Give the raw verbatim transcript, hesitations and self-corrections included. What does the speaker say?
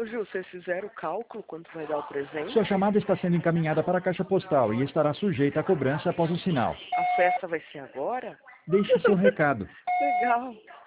Ô, Ju, vocês fizeram o cálculo quanto vai dar o presente? Sua chamada está sendo encaminhada para a caixa postal e estará sujeita à cobrança após o sinal. A festa vai ser agora? Deixe seu recado. Legal.